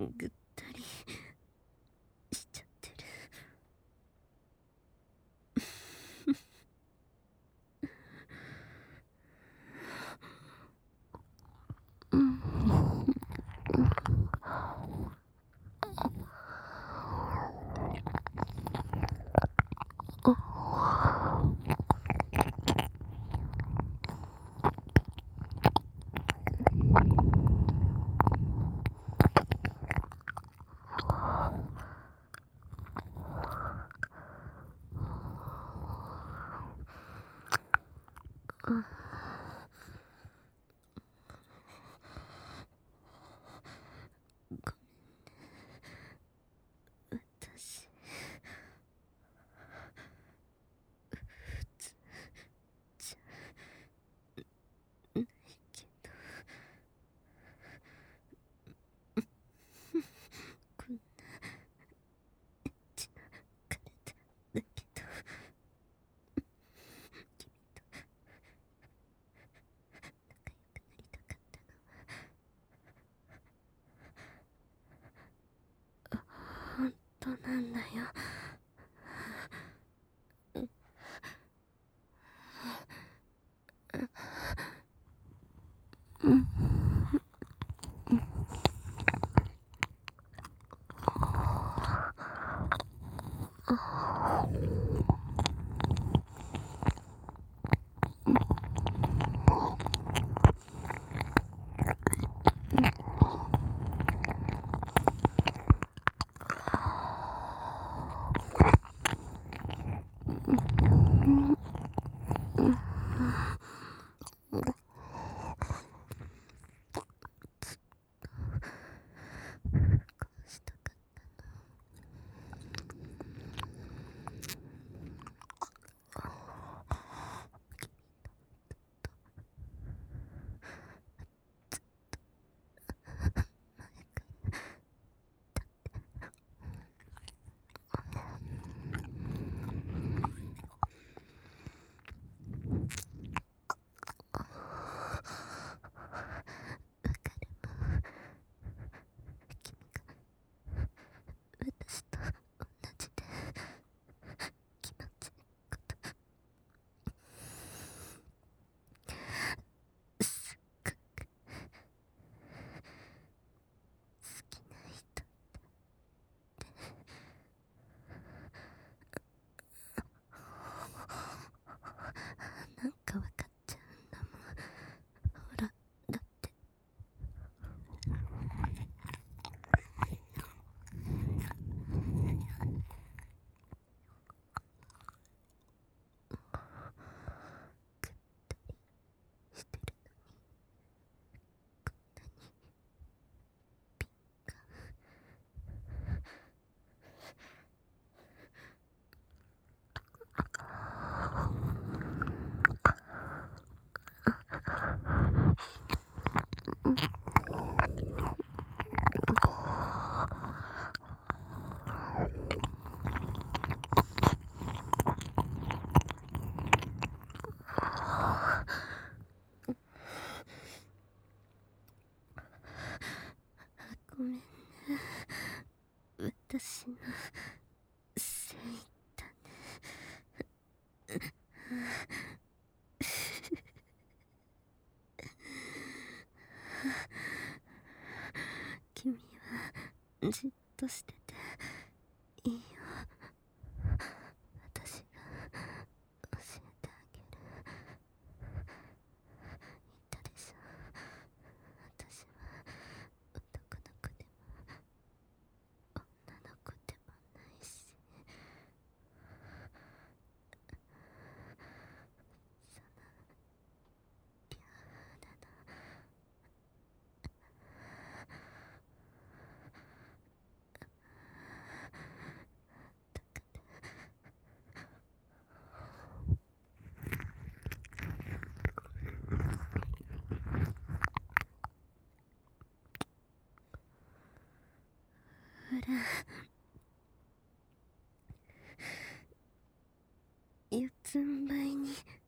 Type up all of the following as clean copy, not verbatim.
ぐったりしちゃってる。私、普通じゃないけど、こんなエッチな体だけど、君と仲良くなりたかったの。本当なんだよ。したか私と同じで気持ちいいことすっごく好きな人なんかわかっちゃうんだもん。ほら、だってしてるのにこんなにピンがごめんね、私のせいだね。君はじっとしてていいよ。私が教えてあげる。言ったでしょ、私は男の子でも女の子でもないし、そのリャーだな。ほら、四つん這いに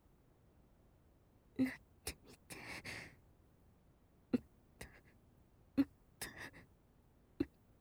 なってみて。もっと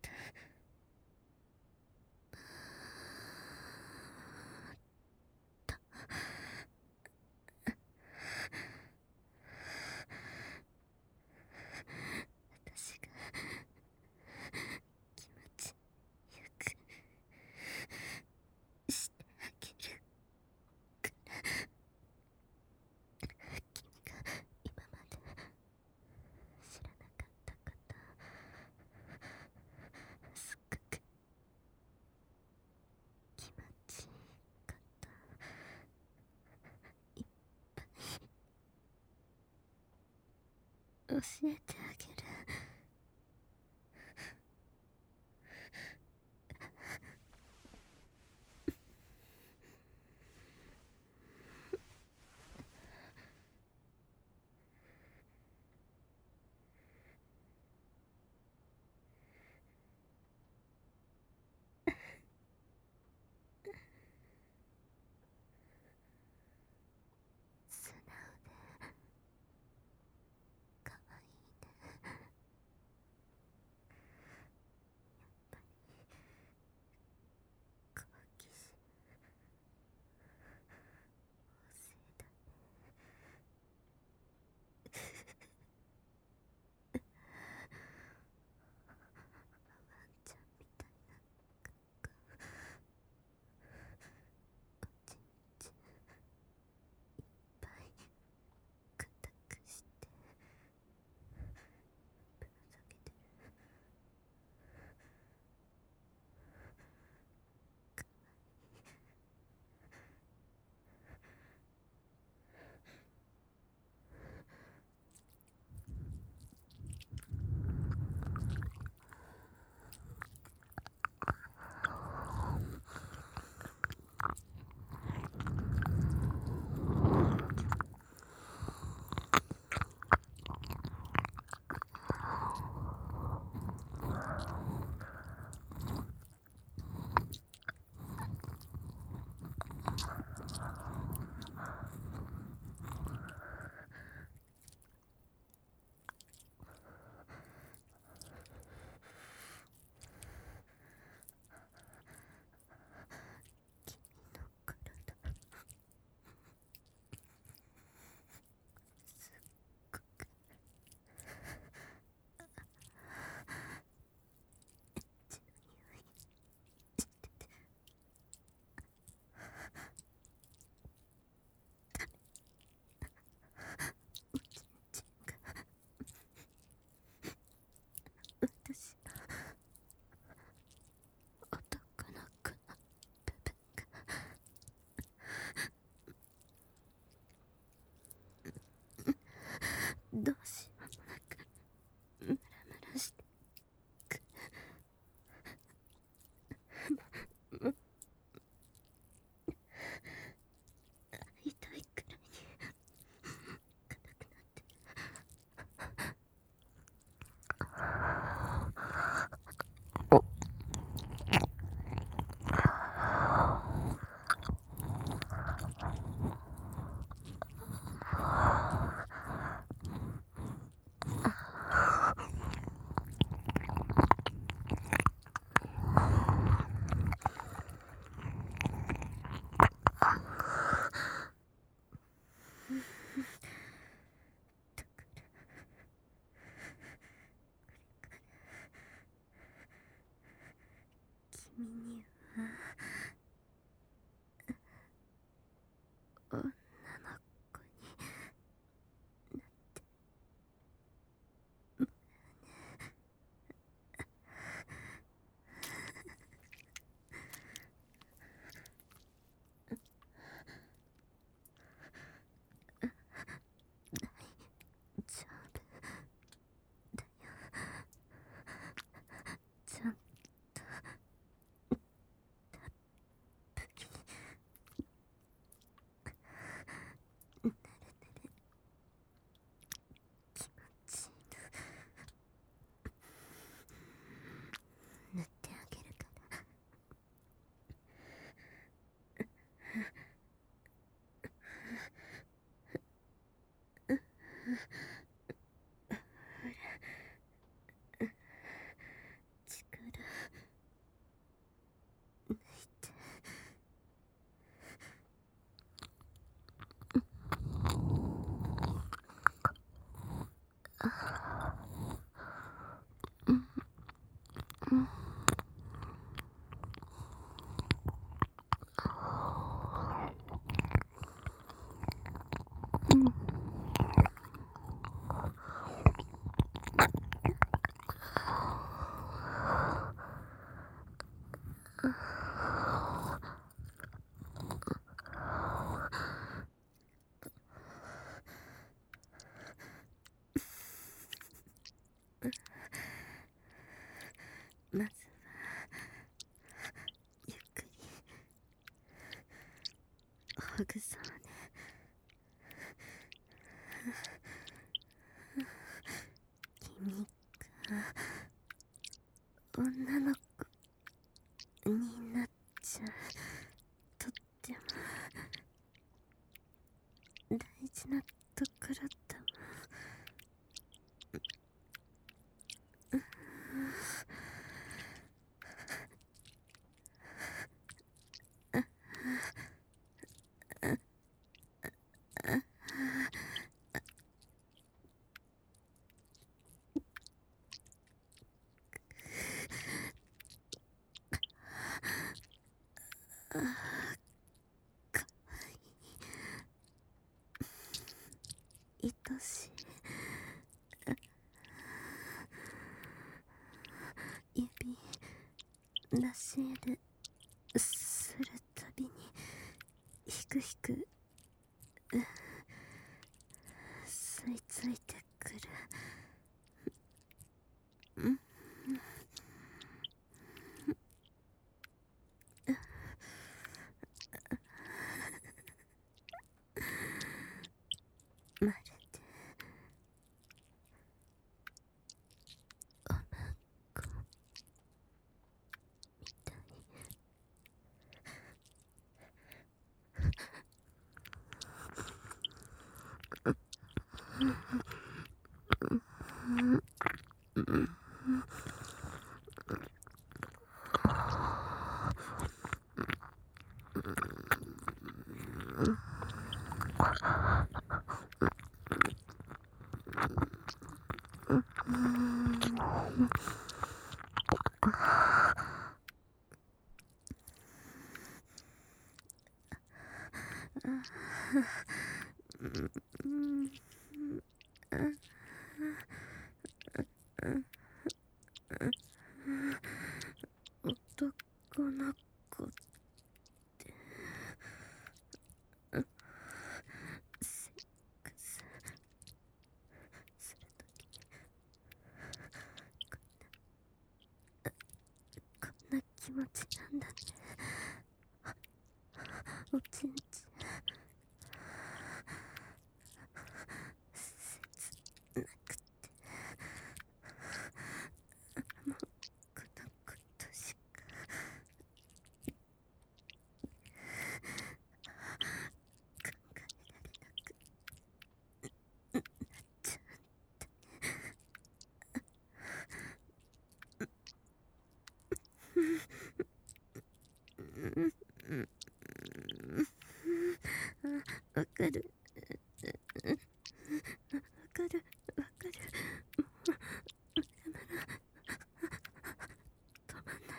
教えてあげる。素直でかわいいね。好奇心旺盛だね。ワンちゃんみたいな顔がおちんちんいっぱい固くしてぶら下げてる。か君の体すっごく血の匂いしてて、おちんちんが私の男の子の部分がどうしようもなくムラムラしてく。痛いくらいに硬くなってる。 まずはゆっくりほぐそうね。君が女の子になっちゃう、とっても大事なところだもん。かわいい、愛しい。指出し入れするたびにひくひく吸い付いてくる。まるでおまんこみたい。男の子ってセックスするときこんな気持ちなんだね。おちんち切なくてもうこのことしか考えられなくなっちゃう。わかるわかるわかる。まだ止まんない。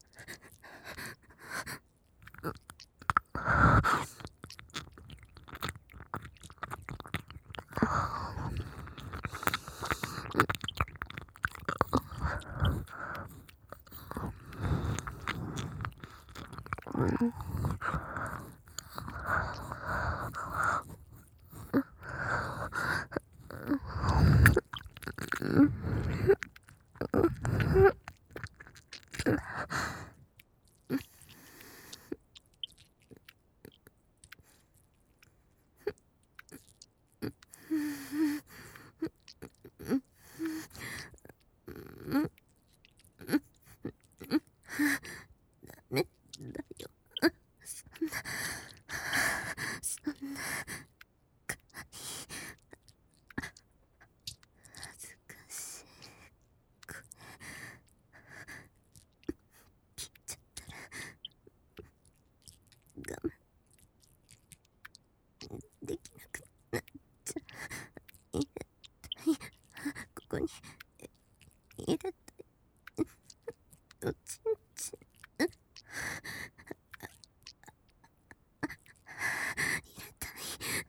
ダメだよ。そんな恥ずかしい声聞いちゃったら我慢できなくなっちゃう。入れたい、ここに入れたい、おちんちん入れたい。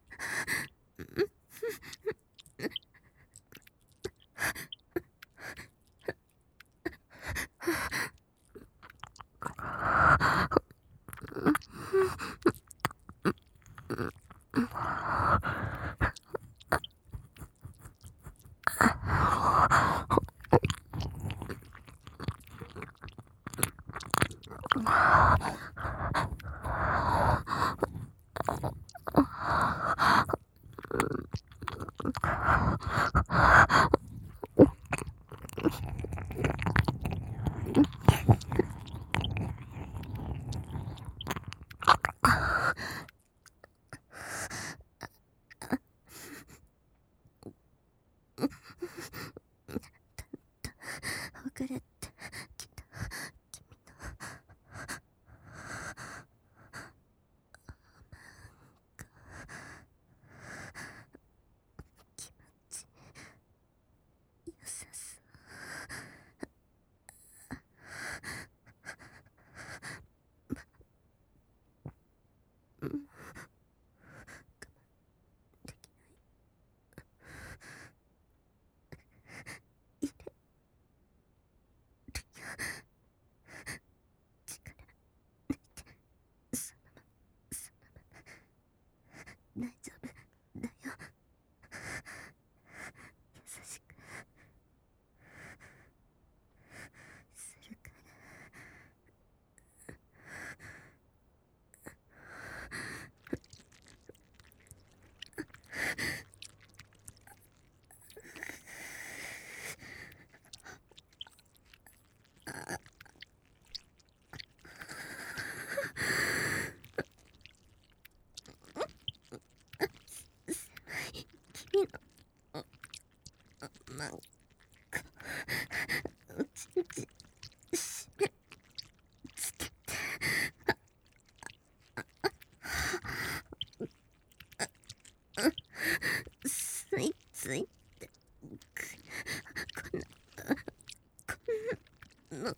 遅れてきた君の気持ちよさそう。うん、我慢できない。入れるよ。力抜いて、そのまま大丈夫だよ。優しくするから。君のなんかおちんち締めつけて、ついついってこんなの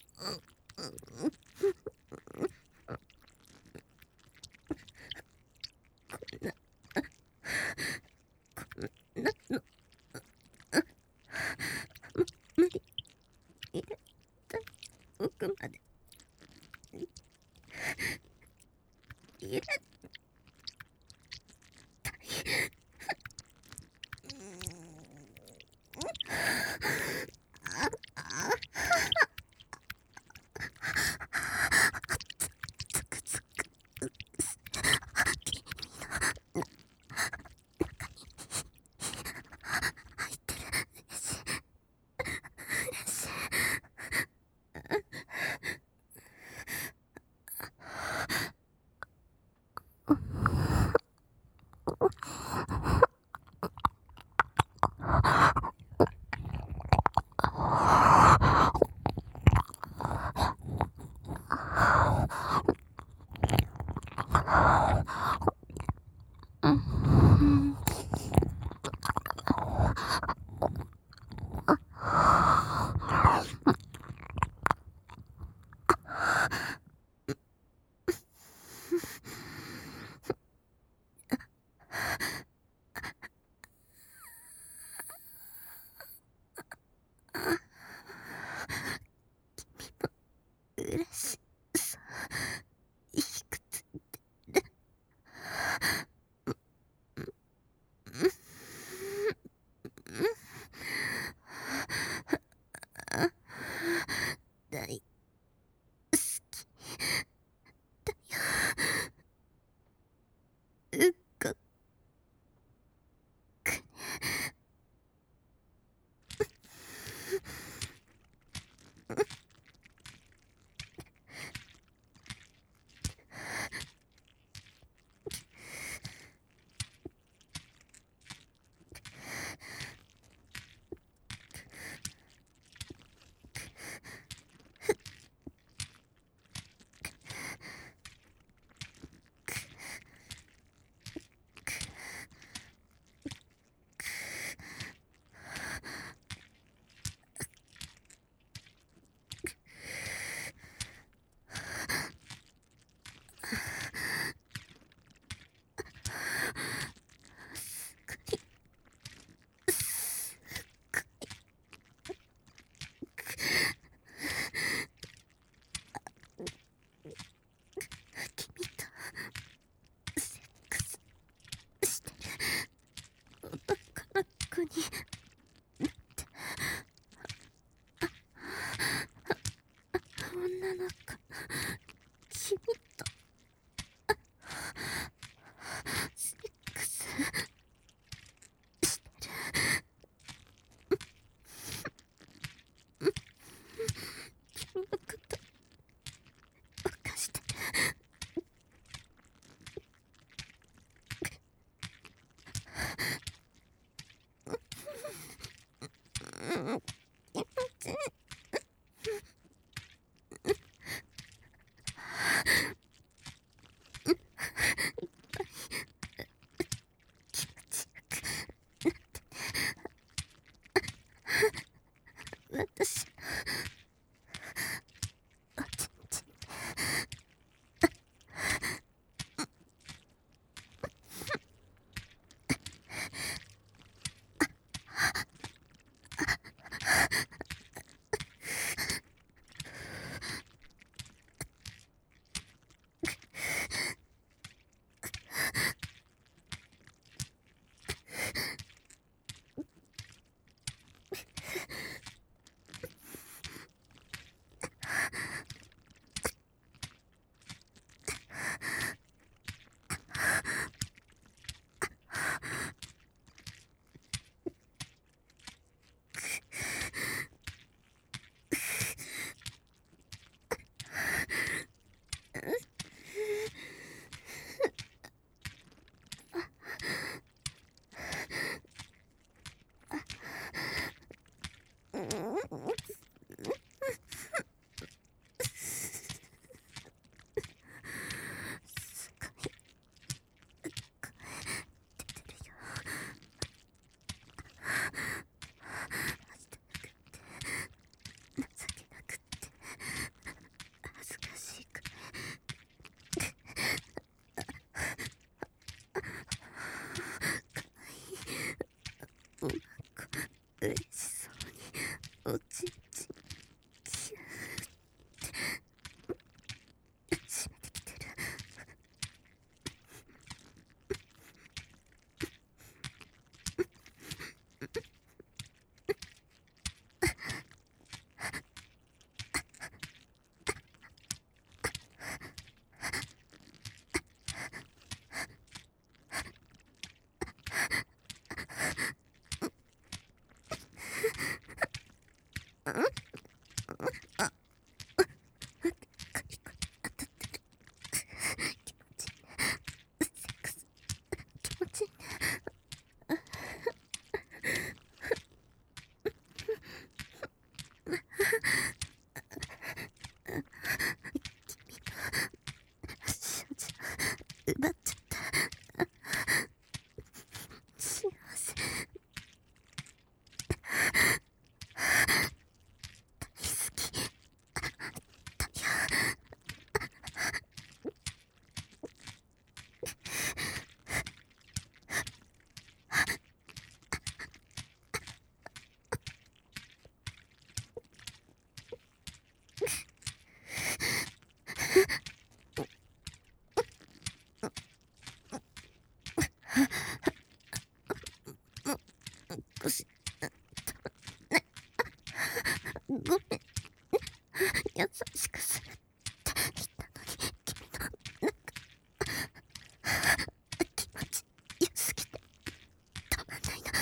なの無理入れたい奥まで入れたい。つくつく君の中に入ってる。嬉しい嬉しい。嬉しさいくつで私おちんちん嬉しそうにおちんちんキューって締めてきてる。気持ちいい。少女奪っちゃった幸せ大好きだよ。少しごめん、優しくするって言ったのに君の気持ち良すぎて止まんないの。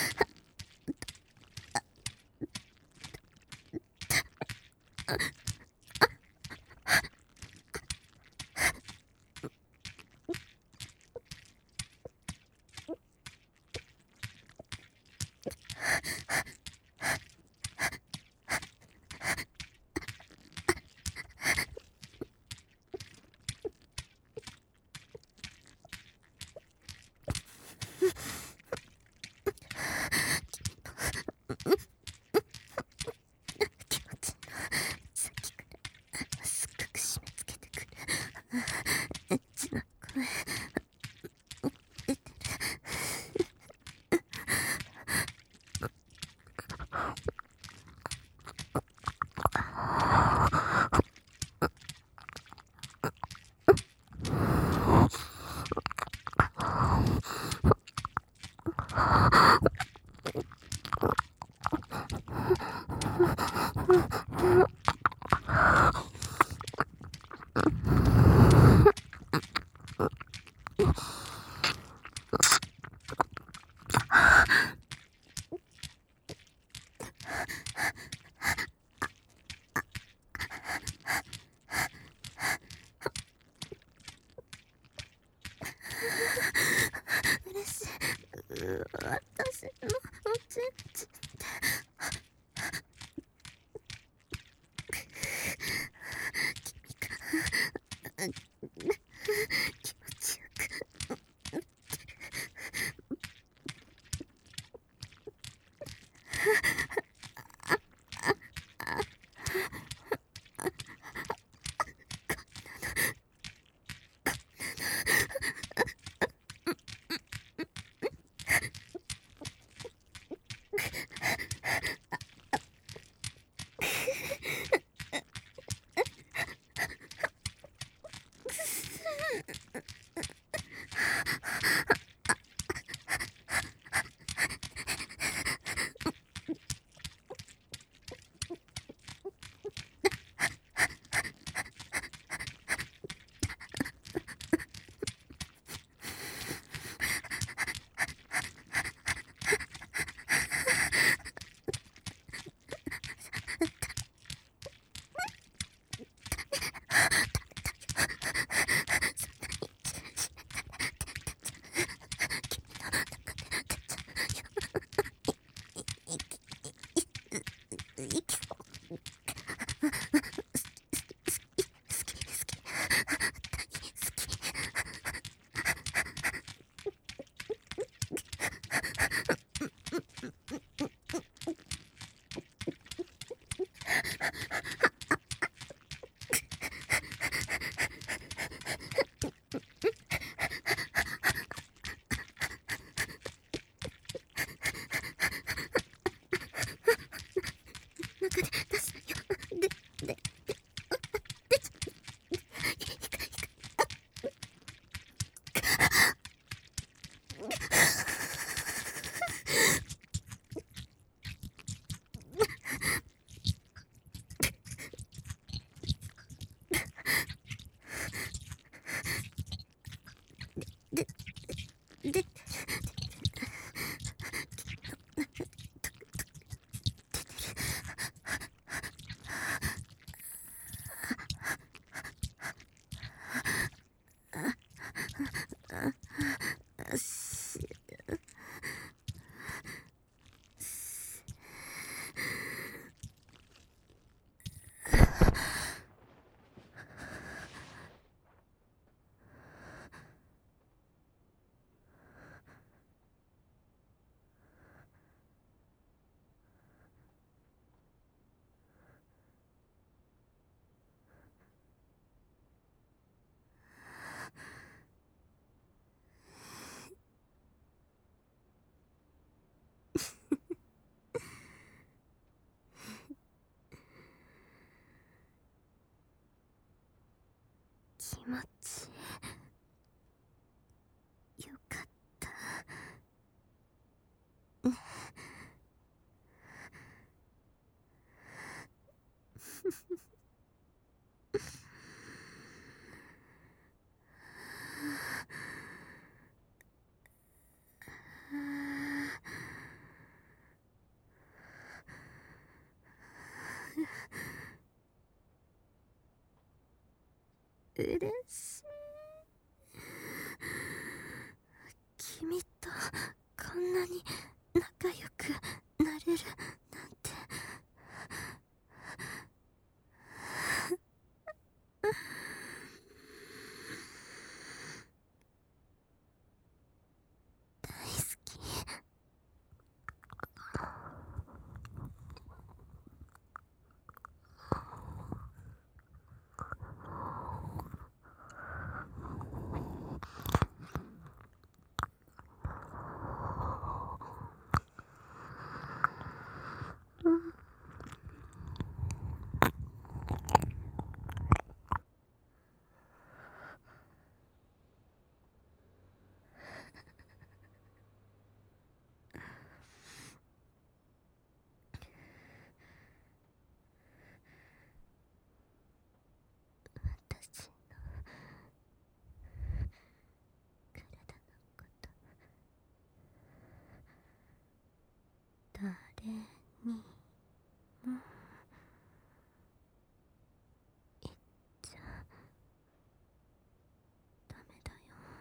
気持ちの先いきそう。中で出すよ。で、出ちゃで、で、気持ちよかった。嬉しい。君とこんなに仲良くなれるなんて。大好き。私の体のこと誰にも言っちゃダメだよ。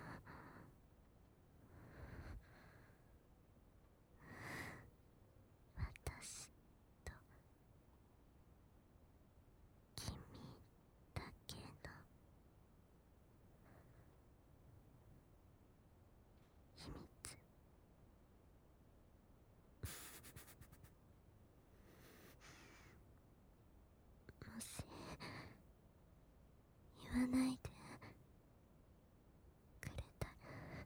私と君だけの秘密。もし言わないでくれたら、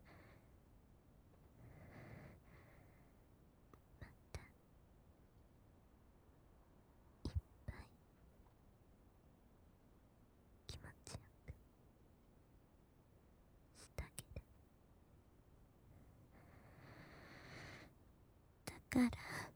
またいっぱい気持ちよくしてあげる。だから